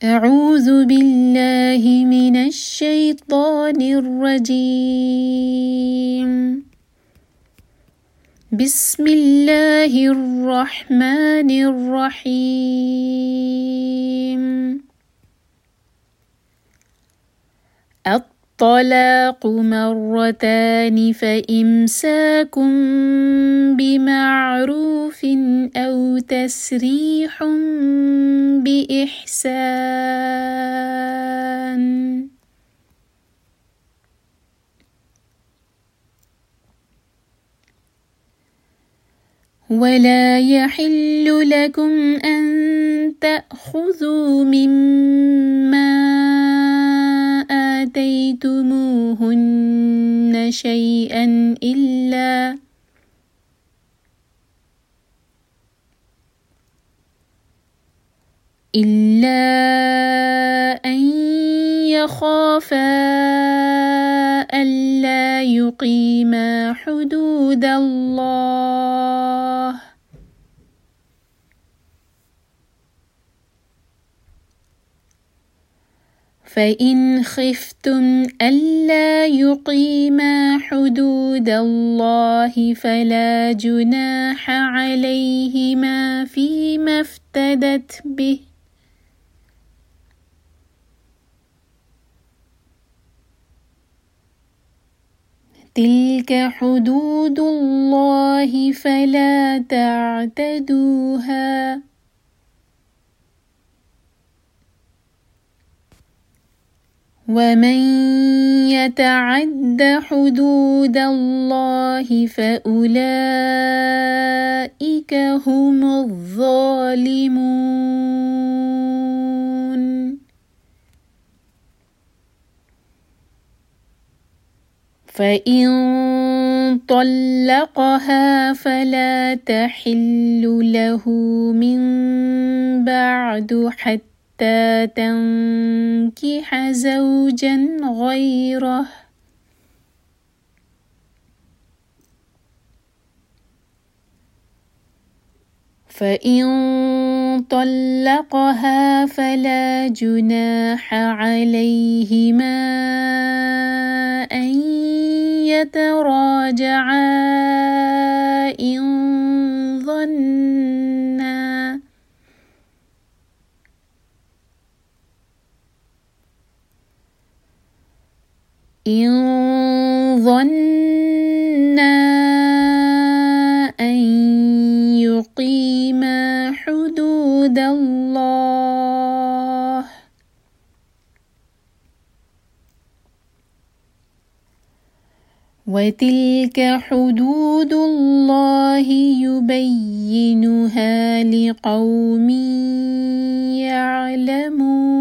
أعوذ بالله من الشيطان الرجيم. بسم الله الرحمن الرحيم. الطلاق مرتان فإمساك بمعروف أو تسريح بإحسان. ولا يحل لكم أن تأخذوا مما آتيتموهن شيئا إلا أن يخافا ألا يقيما حدود الله، فإن خفتم ألا يقيما حدود الله فلا جناح عليهما فيما افتدت به، تلك حدود الله فلا تعتدوها، ومن يتعد حدود الله فأولئك هم الظالمون. فإن طلقها فلا تحل له من بعد حتى تنكح زوجا غيره، فإن طلقها فلا جناح عليهما أن يتراجعا إن ظنا أن يقيما حدود الله، وتلك حدود الله يبينها لقوم يعلمون.